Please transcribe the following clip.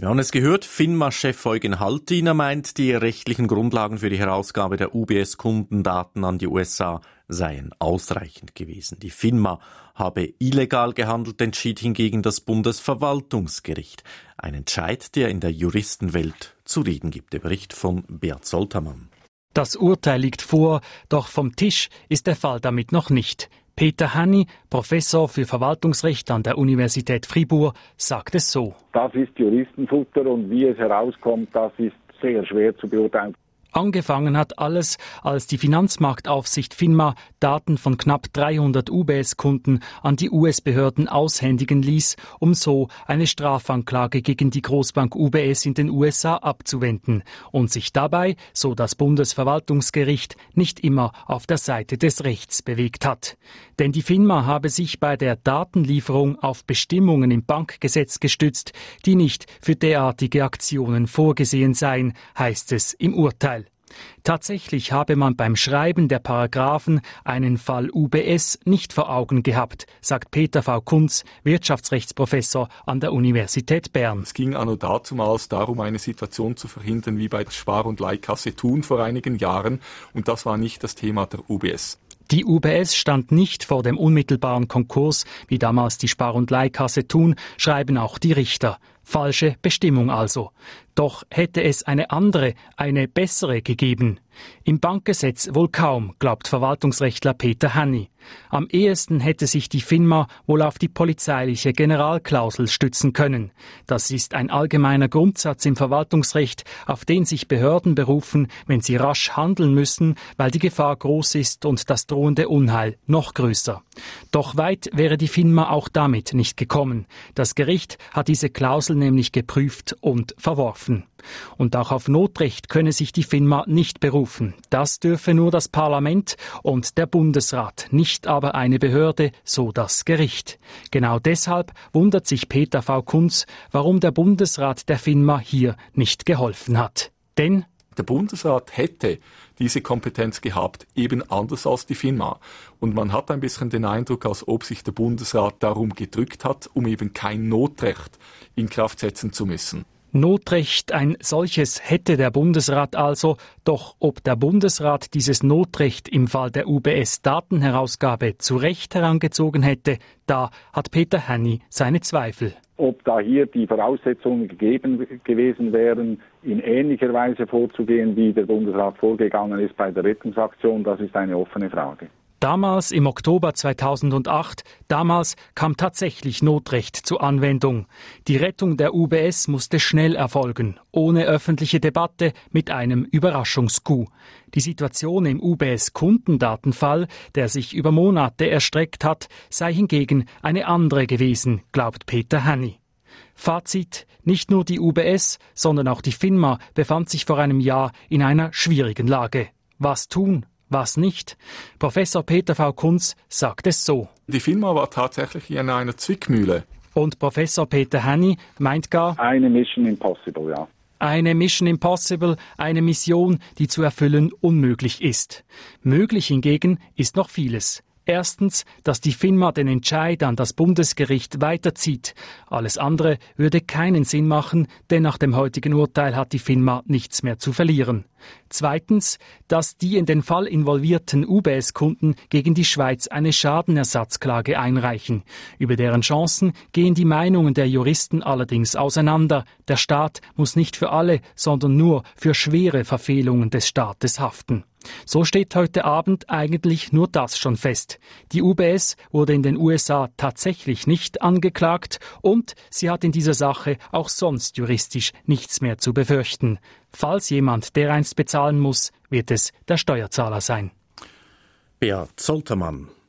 Ja, und es gehört, FINMA-Chef Eugen Haltiner meint, die rechtlichen Grundlagen für die Herausgabe der UBS-Kundendaten an die USA seien ausreichend gewesen. Die FINMA habe illegal gehandelt, entschied hingegen das Bundesverwaltungsgericht. Ein Entscheid, der in der Juristenwelt zu reden gibt. Der Bericht von Beat Soltermann. Das Urteil liegt vor, doch vom Tisch ist der Fall damit noch nicht. Peter Hanni, Professor für Verwaltungsrecht an der Universität Fribourg, sagt es so. Das ist Juristenfutter und wie es herauskommt, das ist sehr schwer zu beurteilen. Angefangen hat alles, als die Finanzmarktaufsicht FINMA Daten von knapp 300 UBS-Kunden an die US-Behörden aushändigen ließ, um so eine Strafanklage gegen die Großbank UBS in den USA abzuwenden und sich dabei, so das Bundesverwaltungsgericht, nicht immer auf der Seite des Rechts bewegt hat. Denn die FINMA habe sich bei der Datenlieferung auf Bestimmungen im Bankgesetz gestützt, die nicht für derartige Aktionen vorgesehen seien, heißt es im Urteil. Tatsächlich habe man beim Schreiben der Paragraphen einen Fall UBS nicht vor Augen gehabt, sagt Peter V. Kunz, Wirtschaftsrechtsprofessor an der Universität Bern. Es ging anno dazumals darum, eine Situation zu verhindern wie bei der Spar- und Leihkasse Thun vor einigen Jahren, und das war nicht das Thema der UBS. Die UBS stand nicht vor dem unmittelbaren Konkurs, wie damals die Spar- und Leihkasse Thun, schreiben auch die Richter. Falsche Bestimmung also. Doch hätte es eine andere, eine bessere gegeben? Im Bankgesetz wohl kaum, glaubt Verwaltungsrechtler Peter Hanni. Am ehesten hätte sich die FINMA wohl auf die polizeiliche Generalklausel stützen können. Das ist ein allgemeiner Grundsatz im Verwaltungsrecht, auf den sich Behörden berufen, wenn sie rasch handeln müssen, weil die Gefahr groß ist und das drohende Unheil noch größer. Doch weit wäre die FINMA auch damit nicht gekommen. Das Gericht hat diese Klausel nämlich geprüft und verworfen. Und auch auf Notrecht könne sich die FINMA nicht berufen. Das dürfe nur das Parlament und der Bundesrat, nicht aber eine Behörde, so das Gericht. Genau deshalb wundert sich Peter V. Kunz, warum der Bundesrat der FINMA hier nicht geholfen hat. Denn der Bundesrat hätte diese Kompetenz gehabt, eben anders als die FINMA. Und man hat ein bisschen den Eindruck, als ob sich der Bundesrat darum gedrückt hat, um eben kein Notrecht in Kraft setzen zu müssen. Notrecht, ein solches hätte der Bundesrat also, doch ob der Bundesrat dieses Notrecht im Fall der UBS-Datenherausgabe zu Recht herangezogen hätte, da hat Peter Hanni seine Zweifel. Ob da hier die Voraussetzungen gegeben gewesen wären, in ähnlicher Weise vorzugehen, wie der Bundesrat vorgegangen ist bei der Rettungsaktion, das ist eine offene Frage. Damals, im Oktober 2008, kam tatsächlich Notrecht zur Anwendung. Die Rettung der UBS musste schnell erfolgen, ohne öffentliche Debatte, mit einem Überraschungscoup. Die Situation im UBS-Kundendatenfall, der sich über Monate erstreckt hat, sei hingegen eine andere gewesen, glaubt Peter Hanni. Fazit: Nicht nur die UBS, sondern auch die FINMA befand sich vor einem Jahr in einer schwierigen Lage. Was tun? Was nicht? Professor Peter V. Kunz sagt es so. Die FINMA war tatsächlich in einer Zwickmühle. Und Professor Peter Hanni meint gar... Eine Mission Impossible, ja. Eine Mission Impossible, eine Mission, die zu erfüllen unmöglich ist. Möglich hingegen ist noch vieles. Erstens, dass die FINMA den Entscheid an das Bundesgericht weiterzieht. Alles andere würde keinen Sinn machen, denn nach dem heutigen Urteil hat die FINMA nichts mehr zu verlieren. Zweitens, dass die in den Fall involvierten UBS-Kunden gegen die Schweiz eine Schadenersatzklage einreichen. Über deren Chancen gehen die Meinungen der Juristen allerdings auseinander. Der Staat muss nicht für alle, sondern nur für schwere Verfehlungen des Staates haften. So steht heute Abend eigentlich nur das schon fest. Die UBS wurde in den USA tatsächlich nicht angeklagt und sie hat in dieser Sache auch sonst juristisch nichts mehr zu befürchten. Falls jemand dereinst bezahlen muss, wird es der Steuerzahler sein. Beat Soltermann.